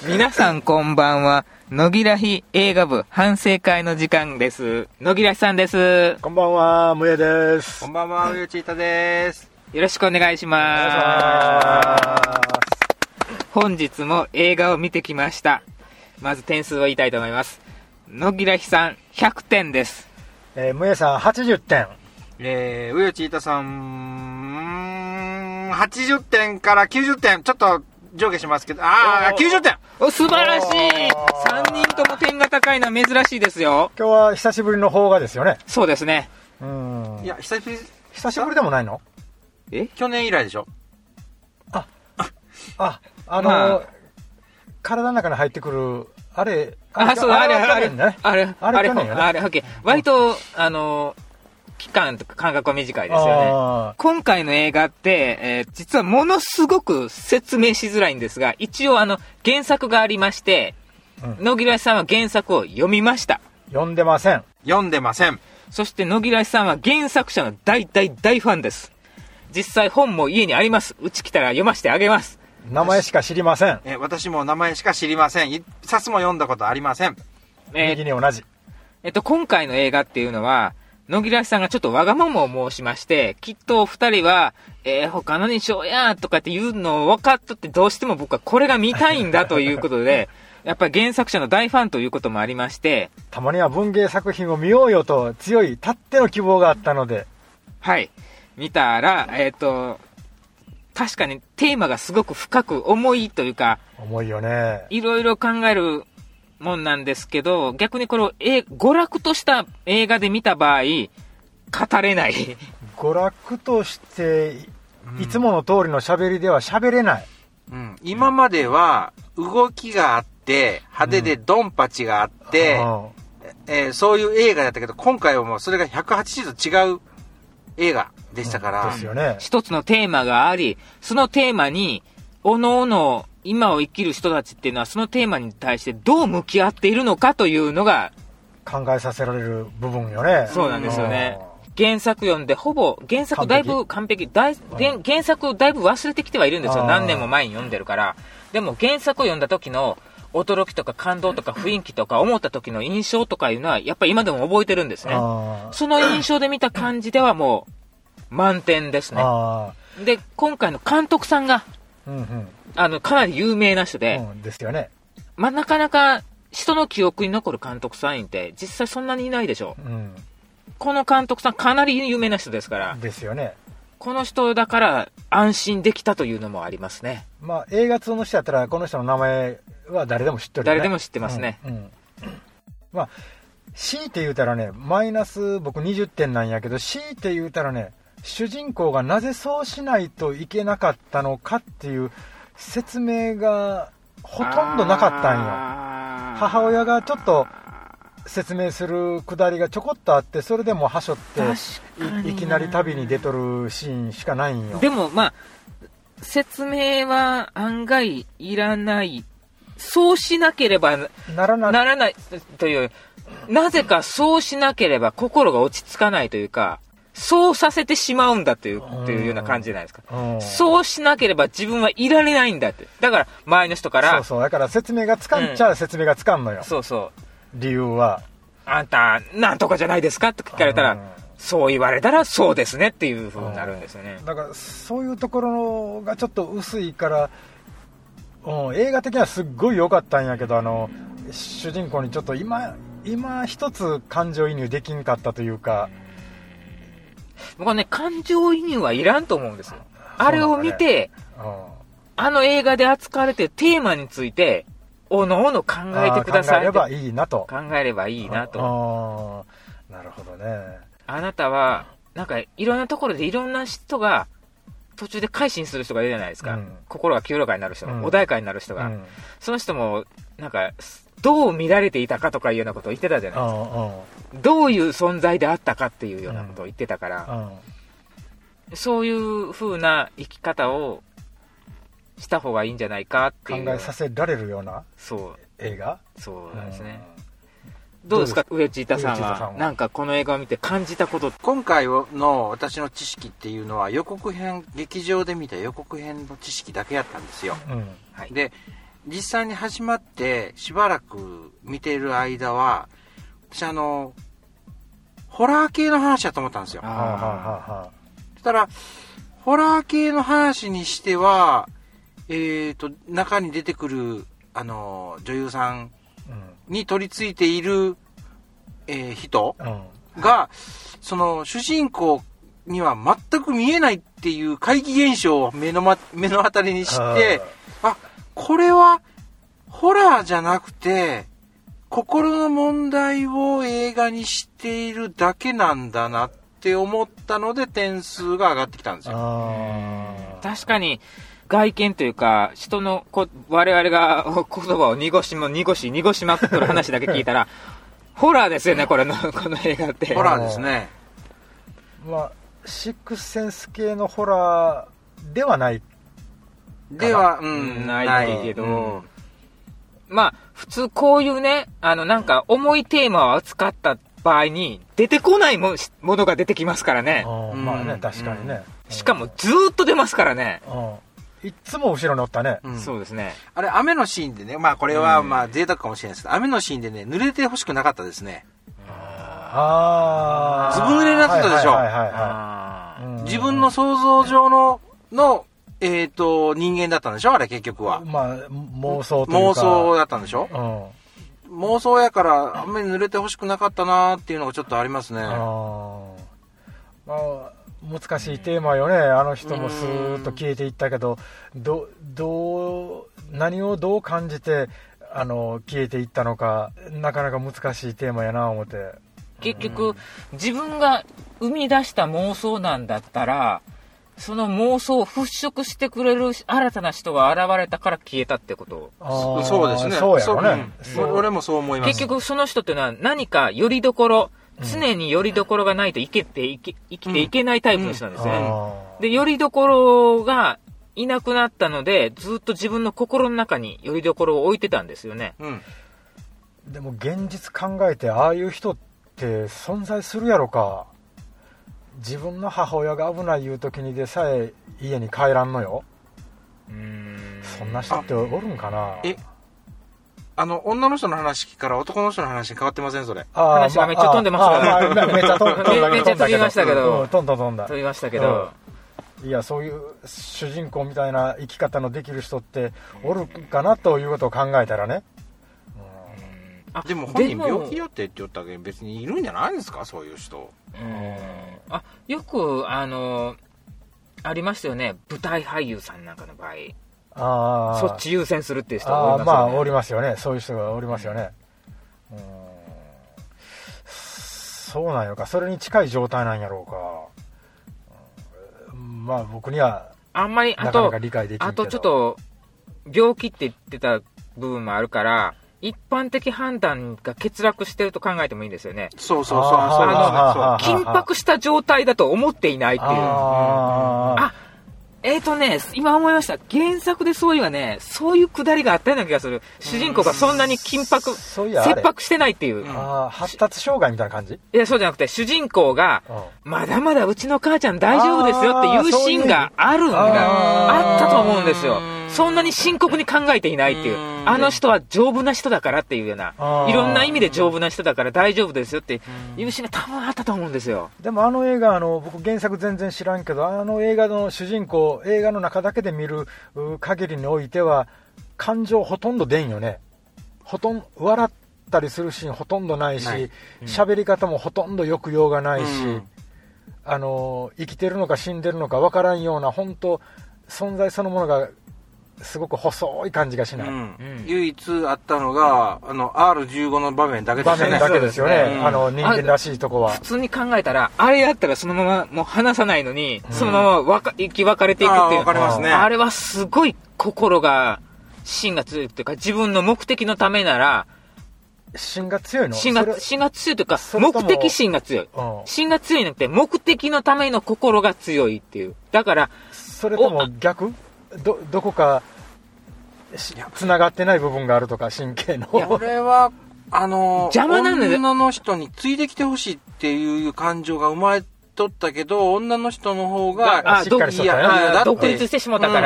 皆さんこんばんは。野木らひ映画部反省会の時間です。野木らひさんです。 こんばんは、むえです。 こんばんは、うゆちいたです。 よろしくお願いします。本日も映画を見てきました。まず点数を言いたいと思います。野木らひさん100点です。 むえさん80点。 うゆちいたさん、80点から90点。ちょっと上下しますけど、90点。 素晴らしい。3人とも点が高いのは珍しいですよ。 今日は久しぶりの邦画ですよね。 そうですね。 いや、久しぶりでもないの？ 去年以来でしょ。 体の中に入ってくるあれ、 そう、あれ、割と期間とか間隔は短いですよね。今回の映画って、実はものすごく説明しづらいんですが、一応原作がありまして、野木らひさんは原作を読みました。 読んでません。 そして野木らひさんは原作者の大ファンです。実際本も家にあります。うち来たら読ませてあげます。 名前しか知りません。 私も名前しか知りません。一冊も読んだことありません。 右に同じ。 今回の映画っていうのは、野木らひさんがちょっとわがままを申しまして、きっとお二人は、他のにしようやとかっていうのを分かっとって、どうしても僕はこれが見たいんだということで、やっぱり原作者の大ファンということもありまして、 たまには文芸作品を見ようよと強いたっての希望があったので、 はい。見たら、確かにテーマがすごく深く重いというか、 重いよね。 いろいろ考えるもんなんですけど、逆にこの娯楽とした映画で見た場合、語れない。 娯楽として、いつもの通りの喋りでは喋れない。 今までは動きがあって、派手でドンパチがあって、そういう映画だったけど、今回はもうそれが180度違う映画でしたから、 ですよね。 一つのテーマがあり、そのテーマにおのおの今を生きる人たちっていうのはそのテーマに対してどう向き合っているのかというのが考えさせられる部分よね。 そうなんですよね。原作読んでほぼ原作だいぶ完璧、原作をだいぶ忘れてきてはいるんですよ。何年も前に読んでるから。でも原作を読んだ時の驚きとか感動とか雰囲気とか思った時の印象とかいうのはやっぱり今でも覚えてるんですね。その印象で見た感じではもう満点ですね。で今回の監督さんが、かなり有名な人で、 ですよね。 なかなか人の記憶に残る監督さんって実際そんなにいないでしょ。この監督さんかなり有名な人ですから。 ですよね。 この人だから安心できたというのもありますね。 映画通の人だったらこの人の名前は誰でも知ってるよね。 誰でも知ってますね。 強いて言うたらね、マイナス僕20点なんやけど、強いて言うたらね、主人公がなぜそうしないといけなかったのかっていう説明がほとんどなかったんよ。母親がちょっと説明するくだりがちょこっとあって、それでもはしょっていきなり旅に出とるシーンしかないんよ。 でも説明は案外いらない。そうしなければならないという、なぜかそうしなければ心が落ち着かないというか、そうさせてしまうんだというような感じじゃないですか。そうしなければ自分はいられないんだって。だから前の人から、 だから説明がつかんちゃ説明がつかんのよ。理由は、 あんたなんとかじゃないですかって聞かれたら、そう言われたらそうですねっていう風になるんですよね。 だからそういうところがちょっと薄いから、映画的にはすっごい良かったんやけど、主人公にちょっと今一つ感情移入できんかったというか、 僕はね、感情移入はいらんと思うんですよ。あれを見て、あの映画で扱われてるテーマについておのおの考えてください。 考えればいいなと。 考えればいいなと。 なるほどね。 あなたはなんかいろんなところでいろんな人が途中で改心する人がいるじゃないですか。心が清らかになる人が、穏やかになる人が、その人もなんかどう見られていたかとかいうようなことを言ってたじゃないですか。どういう存在であったかっていうようなことを言ってたから、そういう風な生き方をした方がいいんじゃないかっていう考えさせられるような映画。 そうなんですね。どうですか、上地板さんは。なんかこの映画を見て感じたこと。 今回の私の知識っていうのは予告編、劇場で見た予告編の知識だけやったんですよ。で実際に始まってしばらく見ている間は、私ホラー系の話だと思ったんですよ。そしたら、ホラー系の話にしては、中に出てくる、女優さんに取り付いている、人が、その主人公には全く見えないっていう怪奇現象を目の当たりにして、これはホラーじゃなくて心の問題を映画にしているだけなんだなって思ったので点数が上がってきたんですよ。 確かに外見というか人の我々が言葉を濁しまくってる話だけ聞いたらホラーですよね、この映画って。 ホラーですね。 シックスセンス系のホラーではないないけど、普通こういうね、なんか重いテーマを扱った場合に出てこないものが出てきますからね。 確かにね。 しかもずーっと出ますからね。 いつも後ろにおったね。 そうですね。 あれ、雨のシーンでね、これは贅沢かもしれないですけど、雨のシーンでね、濡れてほしくなかったですね。ずぶ濡れになってたでしょ。自分の想像上の人間だったんでしょ、あれ結局は。 妄想というか。 妄想だったんでしょ。妄想やから雨に濡れてほしくなかったなーっていうのがちょっとありますね。 難しいテーマよね。あの人もスーッと消えていったけど、何をどう感じて消えていったのか、なかなか難しいテーマやな思って。 結局自分が生み出した妄想なんだったら、その妄想を払拭してくれる新たな人が現れたから消えたってこと。 そうですね。 そうやろね。 俺もそう思います。 結局その人っていうのは何かよりどころ、常によりどころがないと生きていけないタイプの人なんですね。で、よりどころがいなくなったので、ずっと自分の心の中によりどころを置いてたんですよね。 でも現実考えて、ああいう人って存在するやろか。自分の母親が危ないいう時にでさえ家に帰らんのよ。そんな人っておるんかな。 女の人の話から男の人の話に変わってませんそれ。 話がめっちゃ飛んでますからね。 めっちゃ飛びましたけど。 飛びましたけど。 いや、そういう主人公みたいな生き方のできる人っておるかなということを考えたらね。 でも本人病気やって言ったけど別にいるんじゃないんですか、そういう人。 よくありますよね、舞台俳優さんなんかの場合。そっち優先するっていう人がおりますよね。 おりますよね。そういう人がおりますよね。そうなんやろか。それに近い状態なんやろうか。僕にはあんまりなかなか理解できないけど。 あとちょっと病気って言ってた部分もあるから、一般的判断が欠落してると考えてもいいんですよね。 そう。 緊迫した状態だと思っていないっていう。今思いました。原作でそういうくだりがあったような気がする。主人公がそんなに切迫してないっていう。 発達障害みたいな感じ？ いや、そうじゃなくて、主人公が、まだまだうちの母ちゃん大丈夫ですよっていうシーンがあったと思うんですよ。そんなに深刻に考えていないっていう。あの人は丈夫な人だからっていうような、いろんな意味で丈夫な人だから大丈夫ですよっていうシーンが多分あったと思うんですよ。 でもあの映画、僕原作全然知らんけど、あの映画の主人公、映画の中だけで見る限りにおいては感情ほとんど出んよね。笑ったりするシーンほとんどないし、喋り方もほとんど抑揚がないし、生きてるのか死んでるのか分からんような、本当存在そのものがすごく細い感じがしない。 唯一あったのがR15 の場面だけですよね。 場面だけですよね。人間らしいとこは。 普通に考えたら、あれやったらそのままもう離さないのに、そのまま生き別れていくっていう。 わかりますね。 あれはすごい心が、芯が強いというか、自分の目的のためなら、 芯が強いの？ 芯が強いというか、目的心が強い。芯が強いなくて、目的のための心が強いっていう。だから、 それとも逆？どこかつながってない部分があるとか、神経の。 これは邪魔なんだよ。 女の人についてきてほしいっていう感情が生まれとったけど、女の人の方がしっかりしとったよね。 独立してしまったから。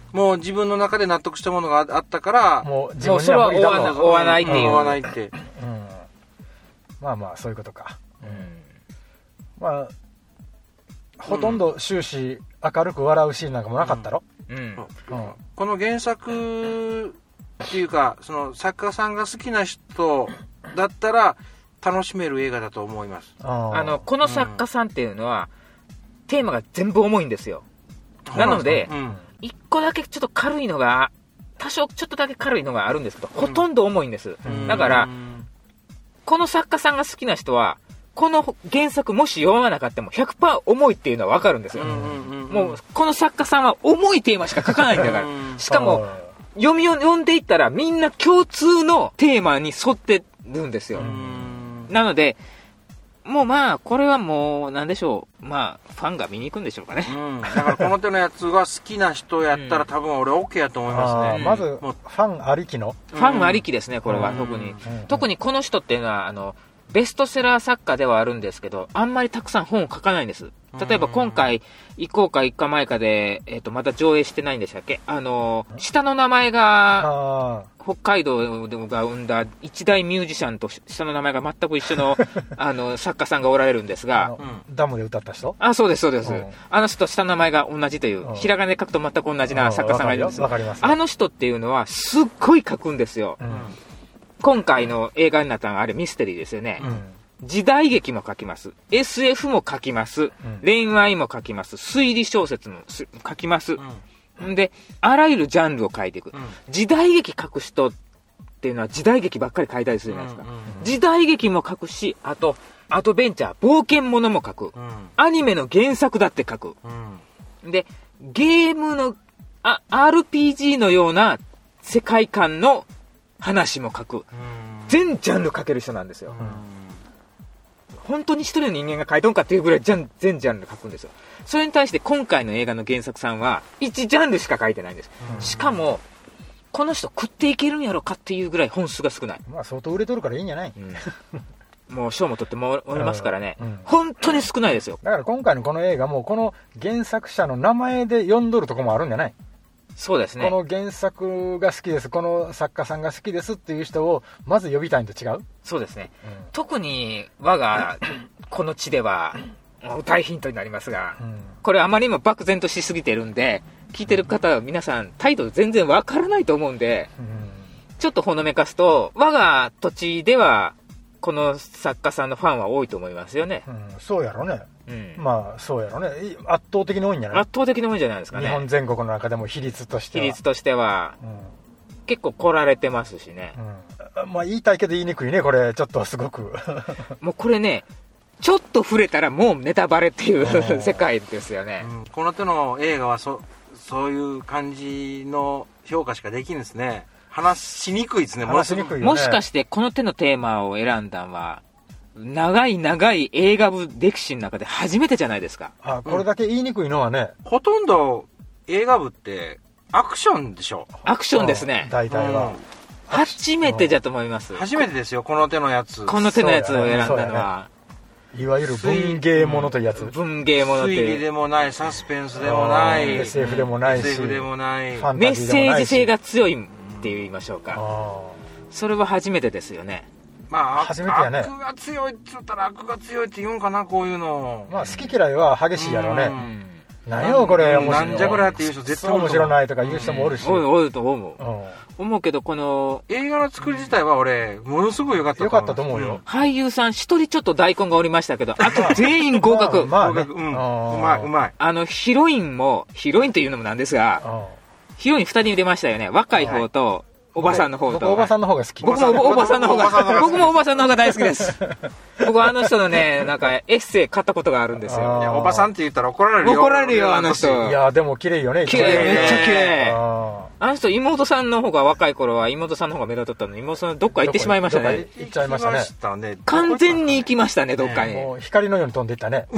もう自分の中で納得したものがあったから、 もう自分もうそれはには無理だと。 追わないっていう。 追わないって。 まあまあ、そういうことか。 うんまあ、ほとんど終始明るく笑うシーンなんかもなかったろ。 この原作っていうか、その作家さんが好きな人だったら楽しめる映画だと思います。 この作家さんっていうのは、テーマが全部重いんですよ。なので、一個だけちょっと軽いのが、多少ちょっとだけ軽いのがあるんですけど、ほとんど重いんです。だから、この作家さんが好きな人は、この原作もし読まなかったも 100% 重いっていうのは分かるんですよ。もう、この作家さんは重いテーマしか書かないんだから。しかも、読んでいったらみんな共通のテーマに沿ってるんですよ。なので、もうまあ、これはもう、なんでしょう。まあ、ファンが見に行くんでしょうかね。 だからこの手のやつが好きな人やったら多分俺 OK やと思いますね。 まず、ファンありきのファンありきですね、これは特に。特にこの人っていうのは、ベストセラー作家ではあるんですけど、あんまりたくさん本を書かないんです。例えば今回、行こうか行かないかで、また上映してないんでしたっけ？下の名前が、北海道が生んだ一大ミュージシャンと下の名前が全く一緒の、作家さんがおられるんですが。 ダムで歌った人？ そうです、そうです。あの人と下の名前が同じという、ひらがなで書くと全く同じな作家さんがいるんです。 わかります。 あの人っていうのは、すっごい書くんですよ。今回の映画になったのはあれミステリーですよね。時代劇も書きます。SF も書きます。恋愛も書きます。推理小説も書きます。で、あらゆるジャンルを書いていく。時代劇書く人っていうのは時代劇ばっかり書いたりするじゃないですか。時代劇も書くし、あと、アドベンチャー、冒険ものも書く。アニメの原作だって書く。で、ゲームの、RPG のような世界観の話も書く。全ジャンル書ける人なんですよ。本当に一人の人間が書いとんかっていうぐらい全ジャンル書くんですよ。それに対して今回の映画の原作さんは1ジャンルしか書いてないんです。しかも、この人食っていけるんやろかっていうぐらい本数が少ない。 まあ相当売れとるからいいんじゃない？ もう賞も取ってもおりますからね。本当に少ないですよ。 だから今回のこの映画もこの原作者の名前で読んどるとこもあるんじゃない？ そうですね。 この原作が好きです、この作家さんが好きですっていう人をまず呼びたいんと違う？ そうですね。特に我がこの地では大ヒントになりますが、これあまりにも漠然としすぎてるんで、聞いてる方は皆さん態度全然わからないと思うんで、ちょっとほのめかすと、我が土地ではこの作家さんのファンは多いと思いますよね。 そうやろね。まあそうやろね。圧倒的に多いんじゃない？ 圧倒的に多いんじゃないですかね。 日本全国の中でも比率としては結構来られてますしね。 まあ言いたいけど言いにくいね、これちょっとすごくもうこれね、ちょっと触れたらもうネタバレっていう世界ですよね。 この手の映画はそういう感じの評価しかできんですね。話しにくいですね。 話しにくいよね。 もしかしてこの手のテーマを選んだのは長い映画部歴史の中で初めてじゃないですか。 これだけ言いにくいのはね、 ほとんど映画部ってアクションでしょ。 アクションですね。 大体は初めてじゃと思います。 初めてですよ、この手のやつ。 この手のやつを選んだのは、 いわゆる文芸ものというやつ。 文芸ものって。 推理でもない、サスペンスでもない、 SF でもないし、 SF でもない、 ファンメッタジーでもないし、 セージ性が強いって言いましょうか。それは初めてですよね。 まあ、 初めてやね。 悪が強いって言ったら悪が強いって言うんかな、こういうの。 まあ好き嫌いは激しいやろうね。何よこれ、 なんじゃこれっていう人絶対面白ないとか言う人もおるし。 おると思うけど、この映画の作り自体は俺ものすごい良かったと思うよ。 俳優さん一人ちょっと大根がおりましたけど、あと全員合格。 うまい。 ヒロインというのもなんですが、ヒロイン2人出ましたよね。若い方とおばさんの方と。 僕おばさんの方が好き。 僕もおばさんの方が大好きです。僕はあの人のね、なんかエッセイ買ったことがあるんですよ。 おばさんって言ったら怒られるよ。 怒られるよ、あの人。 いや、でも綺麗よね。 綺麗、めっちゃ綺麗。あの人、妹さんの方が若い頃は妹さんの方が目立っとったのに、妹さんどっか行ってしまいましたね。 行っちゃいましたね。 完全に行きましたね、どっかに。 もう光のように飛んでいったね。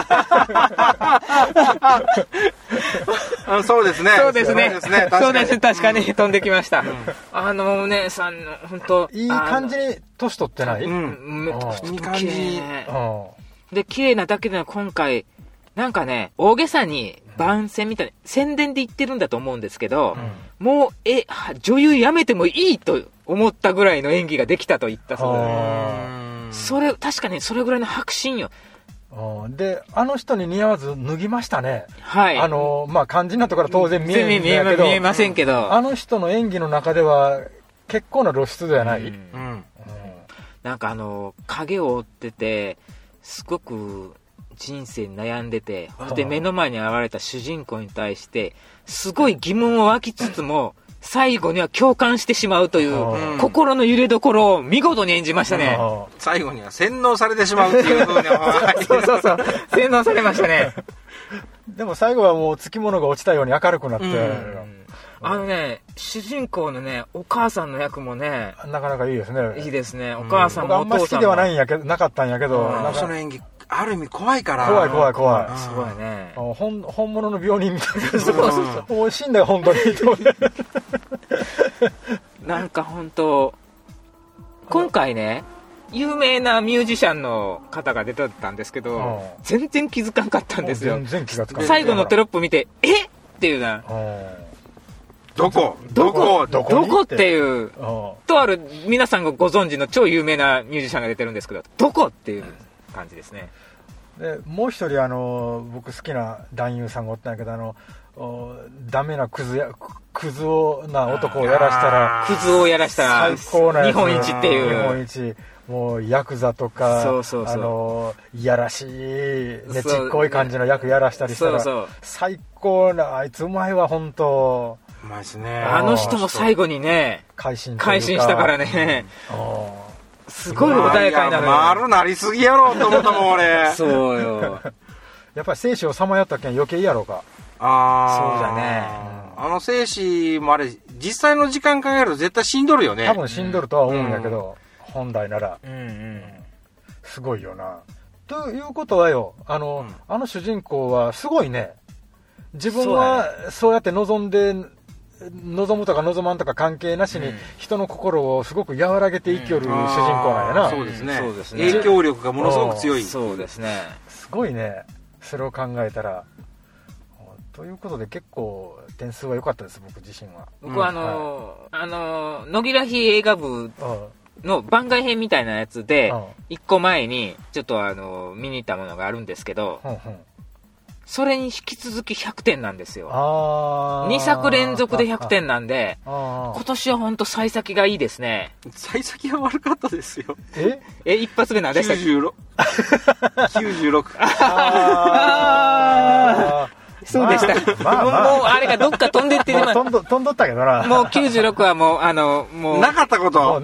そうですね。 そうですね。確かに飛んできました。あのお姉さんの、本当いい感じに年取ってない？ いい感じ。 で、綺麗なだけで今回、なんかね、大げさに番宣みたいな宣伝で言ってるんだと思うんですけど、もう女優辞めてもいいと思ったぐらいの演技ができたと言ったそうです。それ確かにそれぐらいの迫真よ。 であの人に似合わず脱ぎましたね。 はい。 まあ肝心なところは当然見えませんけど、 あの人の演技の中では結構な露出ではない。 なんか影を追っててすごく人生に悩んでて、で目の前に現れた主人公に対してすごい疑問を湧きつつも最後には共感してしまうという心の揺れどころを見事に演じましたね。 最後には洗脳されてしまうっていうふうにそう洗脳されましたね。 でも最後はもうつきものが落ちたように明るくなって、 主人公のねお母さんの役もねなかなかいいですね。 いいですね。お母さんもお父さんもあんま好きではなかったんやけど、 その演技ある意味怖いから。 怖い。 すごいね。 本物の病人みたいな。そうもう死んだよ本当に。 なんか本当今回ね有名なミュージシャンの方が出てたんですけど、全然気づかなかったんですよ。 全然気がつかない。 最後のテロップ見てっていうな。 どこっていう、とある皆さんがご存知の超有名なミュージシャンが出てるんですけど、どこっていう感じですね。 でもう一人僕好きな男優さんがおったんやけど、ダメなクズな男をやらしたら最高なやつ、 日本一っていう、 日本一もうヤクザとかいやらしいねちっこい感じの役やらしたりしたら最高な、あいつうまいわ本当。 うまいですね。 あの人も最後にね改心したからね。すごい穏やかになる。 丸なりすぎやろと思ったもん俺。 そうよ。 やっぱり生死をさまよったけん余計やろうか。 そうだね。 あの生死もあれ実際の時間考えると絶対死んどるよね。 多分死んどるとは思うんやけど、本来なら、すごいよな。ということはよ、あの主人公はすごいね。自分はそうやって望むとか望まんとか関係なしに人の心をすごく和らげて生きよる主人公なんやな。 そうですね。影響力がものすごく強い。 そうですね。 すごいね。それを考えたら。ということで結構点数は良かったです、僕自身は。 僕は野木らひ映画部の番外編みたいなやつで1個前にちょっと見に行ったものがあるんですけど、それに引き続き100点なんですよ。2作連続で100点なんで、今年は本当幸先がいいですね。 幸先は悪かったですよ。 一発目何でしたっけ ？96。 そうでした。もうあれがどっか飛んでって飛んどったけどな。 もう96はもうなかったこと。 もう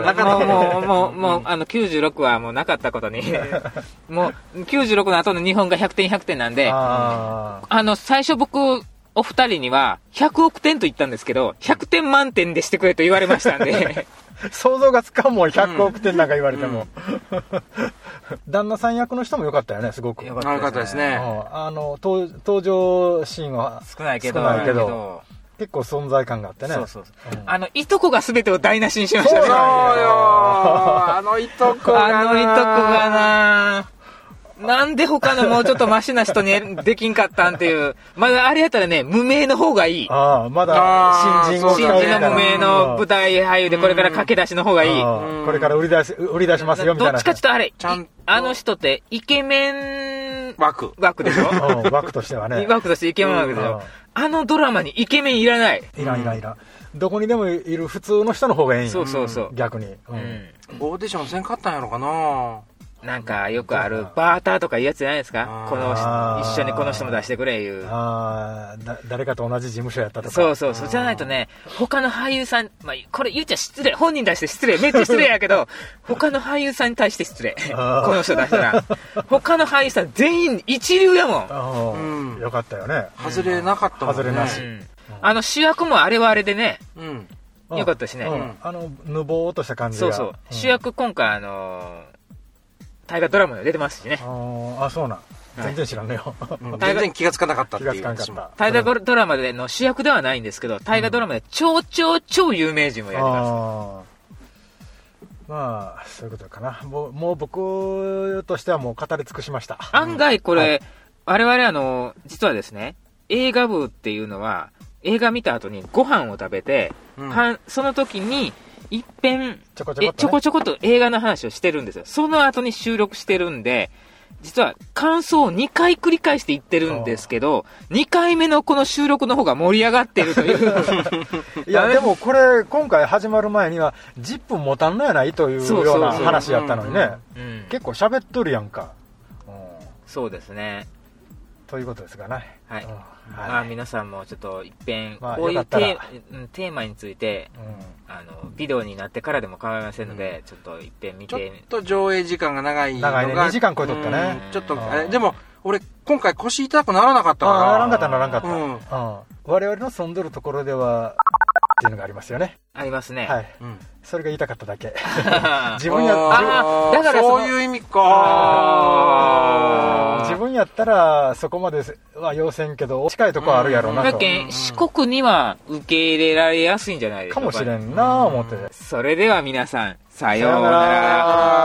96はもうなかったことに。もう96の後の日本が100点100点なんで、最初僕お二人には100億点と言ったんですけど、100点満点でしてくれと言われましたんで。 想像がつかんもん、100億点なんか言われても。旦那さん役の人も良かったよね、すごく。 良かったですね。 登場シーンは少ないけど結構存在感があってね。 いとこが全てを台無しにしましたね。 そうよ。いとこがな。 なんで他のもうちょっとマシな人にできんかったんっていう。まだあれやったらね、無名の方がいい。 まだ新人の無名の舞台俳優でこれから駆け出しの方がいい。 これから売り出しますよみたいな。 どっちかちょっとあれ、あの人ってイケメン枠でしょ。 枠としてはね。 枠としてイケメン枠でしょ。あのドラマにイケメンいらない。 いらん。どこにでもいる普通の人の方がいい。 そう。 逆に。 オーディションせんかったんやろかな。 なんかよくあるバーターとかいうやつじゃないですか。一緒にこの人も出してくれいう。 誰かと同じ事務所やったとか。 そうじゃないとね、他の俳優さん、これ言っちゃ失礼、本人に対して失礼、めっちゃ失礼やけど、他の俳優さんに対して失礼。この人出したら。他の俳優さん全員一流やもん。よかったよね。 外れなかったもんね。 外れなし。 主役もあれはあれでね、よかったしね。 ぬぼーっとした感じが。 主役今回大河ドラマで出てますしね。 そうなん。全然知らんねよ。 全然気がつかなかったっていう。 大河ドラマでの主役ではないんですけど、大河ドラマで超有名人もやります。 まあ、そういうことかな。もう僕としてはもう語り尽くしました。 案外これ、我々実はですね、 映画部っていうのは、映画見た後にご飯を食べて、その時に、一遍、ちょこちょこと映画の話をしてるんですよ。その後に収録してるんで、実は感想を2回繰り返して言ってるんですけど、2回目のこの収録の方が盛り上がってるという。 いや、でもこれ、今回始まる前には、10分もたんのやないというような話やったのにね。結構喋っとるやんか。 そうですね。 ということですかね。 はい。まあ皆さんもちょっと一遍、こういうテーマについて、ビデオになってからでも構いませんので、ちょっと一遍見て。 ちょっと上映時間が長いのが。 長いね、2時間超えとったね。 ちょっと、でも、俺、今回腰痛くならなかったから。 ならんかった。我々の住んどるところでは、っていうのがありますよね。 ありますね。 はい。それが言いたかっただけ。 自分やだからそういう意味か。 自分やったらそこまでは要せんけど近いとこあるやろなと。 だけん四国には受け入れられやすいんじゃないでしょうか。 かもしれんな思って。 それでは皆さんさようなら。